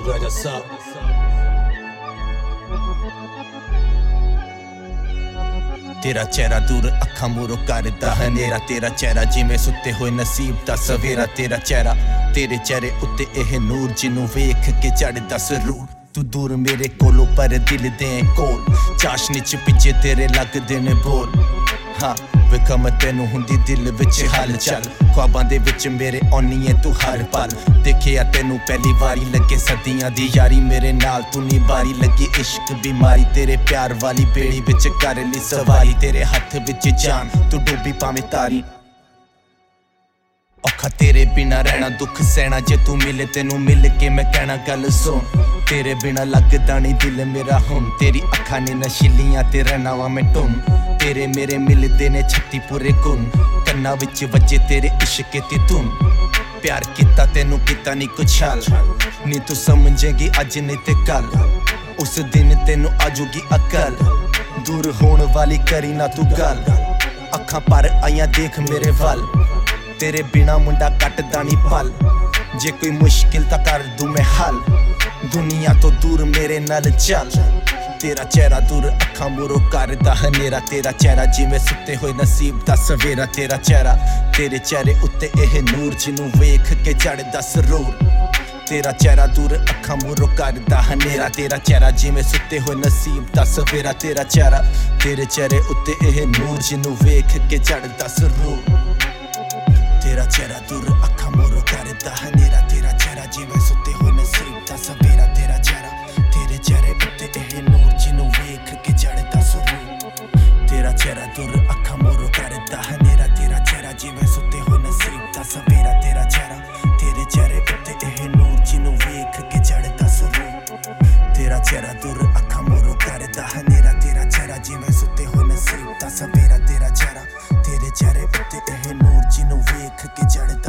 Raja Saab तेरा चेहरा दूर अखां मूरों करदा हनेरा तेरा चेहरा जिवें सुत्ते होए नसीब दा सवेरा तेरा चेहरा तेरे चेहरे उत्ते एह नूर जिन्नू वेख के चढ़दा सरूर तू दूर मेरे कोलों पर दिल दे कोल चाशनी च पिछे तेरे लगदे ने बोल हाँ वेखा मैं तेनू हुंदी दिल विच हलचल ख्वाबां दे विच मेरे औनी ऐ तू हर पल देखिया तेनू पहली वारी लगे सदियां दी यारी मेरे नाल तू नी बारी लगी इश्क बीमारी तेरे प्यार वाली बेड़ी विच कर ली सवारी तेरे हथ विच जान तू डूबी पावें तारी औखा तेरे बिना रहना दुख सहना जे तू मिले तेनू मिल के मैं कहना गल सुन तेरे बिना लगदा नहीं दिल मेरा हुन तेरी अखां ने नशीलियां ते रहना वा मैं टुन तेरे मेरे मिलदे ने 36 पूरे गुण कन्ना विच वजे तेरे इश्क दी धुन प्यार कीता तेनू कीता नहीं कुछ हाल नी तू समझेगी अज नहीं ते कल उस दिन तेनू आजूगी अकल दूर होण वाली करी ना तू गल अखां पर आइयां देख मेरे वल तेरे बिना मुंडा कटदा नहीं पल जे कोई मुश्किल तां कर दूं मैं हल दुनिया तो दूर मेरे नाल चल तेरा चेहरा दूर अखां मूरों करदा हनेरा तेरा चेहरा जिवें सुत्ते होए नसीब दा सवेरा तेरा चेहरा तेरे चेहरे उत्ते एह नूर जिन्नू वेख के चढ़दा सरूर तेरा चेहरा दूर अखां मूरों करदा हनेरा तेरा चेहरा जिवें सुत्ते होए नसीब दा सवेरा तेरा चेहरा तेरे चेहरे उत्ते एह नूर जिन्नू वेख के चढ़दा सरूर तेरा चेहरा दूर अखां मूरों करदा हनेरा तेरा चेहरा जिवें सुत्ते होए नसीब दा सवेरा तेरा चेहरा तेरे चेहरे उत्ते एह नूर जिन्नू वेख के चढ़दा सरूर तेरा चेहरा दूर अखां मूरों करदा हनेरा तेरा चेहरा जिवें सुत्ते होए नसीब दा सवेरा तेरा चेहरा तेरे चेहरे उत्ते एह नूर जिन्नू वेख के चढ़दा सरूर तेरा चेहरा दूर अखां मूरों करदा हनेरा तेरा चेहरा जिवें सुत्ते होए नसीब दा सवेरा तेरा चेहरा तेरे चेहरे उत्ते एह नूर जिन्नू वेख के चढ़दा